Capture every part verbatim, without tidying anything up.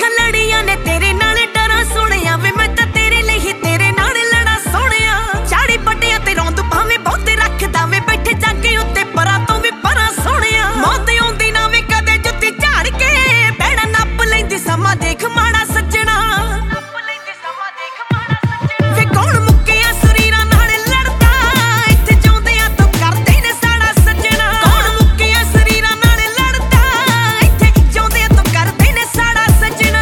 लड़ियां ने तेरे नाल डरा सोहणिया वे मैं तां तेरे लई ही तेरे नाल लड़ा सोहणिया झाड़ी पट्टियां ते रौंद भावें बहुते रखदा वे बैठे जागे उत्ते परां तों वी परां सोहणिया मौत आउंदी ना वे कदे जुत्ती झाड़ के बैड़ा नप लैंदी समा देख माड़ा सज्जणा नप लैंदी समा देख माड़ा सज्जणा वे कौन मुक्किया सरीरां नाल लड़दा इत्थे जिउंदियां तों करदे ने साड़ा सज्जणा कौन मुक्किया सरीरां नाल लड़दा इत्थे जिउंदियां तों करदे ने साड़ा सज्जणा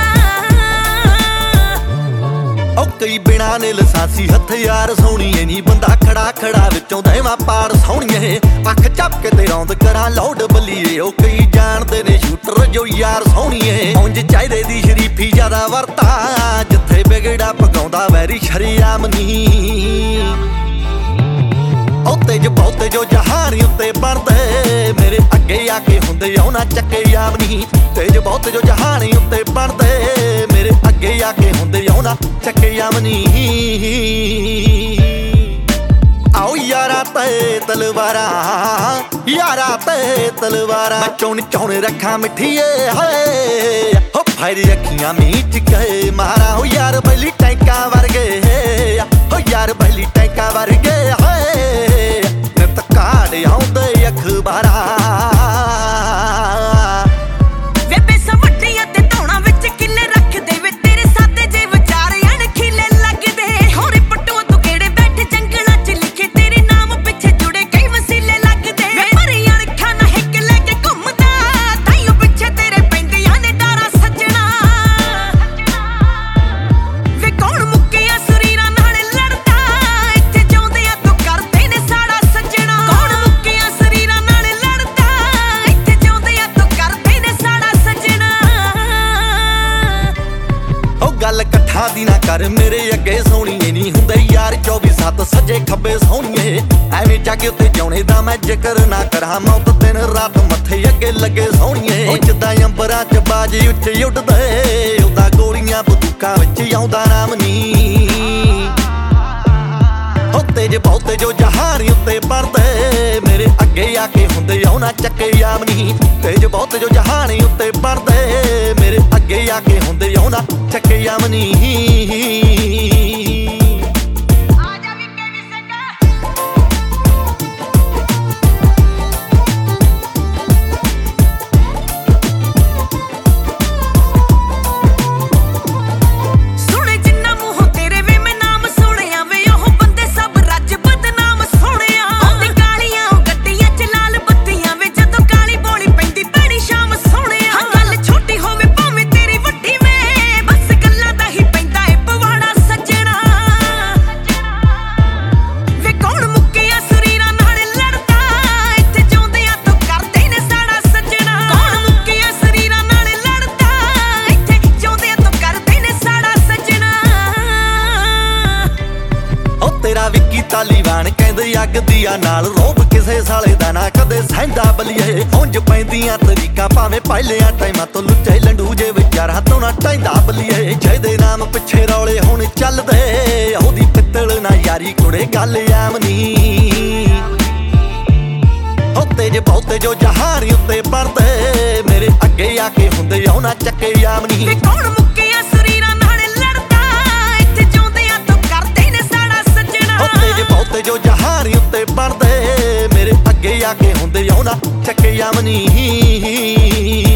ओ कई बिना ने लसासी हथियार सोहणीए नी बंदा खड़ा खड़ा विचों देवां पाड़ सोहणीए अख झपके ते रौंद करां लौड बलीए ओ कई जानदे ने शूटर जो यार सोहणीए उंज चाहीदे दी शरीफी ज्यादा वरता जिथे बिगड़ा पगाउंदा वैरी शरेआम नी ओ तेज बहुते जो जहानी उत्ते बनदे मेरे अगे आके हुंदे औना चक्के याम नी तेज बहुते जो जहानी उत्ते बनदे मेरे अगे आके हुंदे औना चक्के याम नी आओ यारा ते तलवारा यारा ते तलवारा चौन चौन रखा मिठिए है हो फायर अखियां मीच के मारा हो यार बैली टैंका वर्गे हो यार बैली टैंका वर्गे है नित काड़ आउंदे अखबारा वे पैसा वड्डियां ते धौणा विच किले रखदे वे तेरे सादे जे विचार अणखीले लगदे होरे पट्टू तू केड़े बैठे जंगलां च लिखे तेरे नाम पिछे जुड़े कई वसीले लगदे वे भरी अणखां ना हिक लेके घुमदा ताईओ पिछे तेरे पैंदियां ने डारा सज्जणा वे कौन मुक्किया सरीरां नाल लड़दा इत्थे जिउंदियां तों करदे ने साड़ा सज्जणा कौन मुक्किया सरीरां नाल लड़दा इत्थे जिउंदियां तों करदे ने साड़ा सज्जणा ओ गल कट्ठा दी ना कर मेरे अगे सोहणीए नी हुंदे यार चौबी सत्त सज्जे खब्बे सोहणीए एवें जागे उत्ते जाउने दा मैं जिक्र ना करां मौत दिन रात मत्थे अगे लगे सोहणीए ओ जिद्दां अंबरां च बाज उत्ते उड्डदे उदां गोलियां बंदूकां विच आउंदा नाम नी ओ तेज बहुते जो जहानी उत्ते बनदे मेरे अगे आके हुंदे औना चक्के याम नी तेज बहुते जो जहानी उत्ते बनदे मेरे अगे आके हुंदे औना चक्के याम नी ਸੁਣੇ ਜਿੰਨਾ ਮੂੰਹੋਂ ਤੇਰੇ ਵੇ ਮੈਂ ਨਾਮ ਸੁਣਿਆ ਵੇ ਉਹ ਬੰਦੇ ਸਭ ਰੱਜ ਬਦਨਾਮ ਸੋਹਣਿਆ ਆਉਂਦੇ ਕਾਲੀਆਂ ਉਹ ਗੱਡੀਆਂ ਚ ਲਾਲ ਬੱਤੀਆਂ ਵੇ ਜਦੋਂ ਕਾਲੀ ਬੋਲੀ ਪੈਂਦੀ ਭੈੜੀ ਸ਼ਾਮ ਸੋਹਣਿਆ ਹਾਂ ਗੱਲ ਛੋਟੀ ਹੋਵੇ ਭਾਵੇਂ ਤੇਰੀ ਵੱਡੀ ਵੇ ਬਸ ਗੱਲਾਂ ਦਾ ਹੀ ਪੈਂਦਾ ਏ ਪਵਾੜਾ ਸੱਜਣਾ ਵੇ ਕੌਣ ਮੁੱਕਿਆ ਸਰੀਰਾਂ ਨਾਲ ਲੜਦਾ ਇੱਥੇ ਜਿਉਂਦਿਆਂ ਤੋਂ ਕਰਦੇ ਨੇ ਸਾੜਾ ਸੱਜਣਾ ਕੌਣ ਮੁੱਕਿਆ ਸਰੀਰਾਂ ਨਾਲ ਲੜਦਾ ਇੱਥੇ ਜਿਉਂਦਿਆਂ ਤੋਂ ਕਰਦੇ ਨੇ ਸਾੜਾ ਸੱਜਣਾ ओ तेरा विक्की तालीबान कहंदे अग दिया नाल रोब किसे साले दा ना कदे सहिंदा बलिए उंज पैंदियां तरीका भावें पहिलियां टाइमां तो लुच्चे लंडू जे विचारां तो ना टैंदा बलिए जेदे नाम पिछे रौले हुण चलदे ओदी पित्तल ना यारी कुड़े गल आम नी ओ तेज बहुते जो जहानी उत्ते बनदे मेरे अगे आके हुंदे औना चक्के याम नी वे कौन मुक्किया सरीरां नाल लड़दा इत्थे जिउंदियां तों करदे ने साड़ा सज्जणा ओ तेज बहुते जो जहानी उत्ते बनदे मेरे अगे आके हुंदे औना चक्के याम नी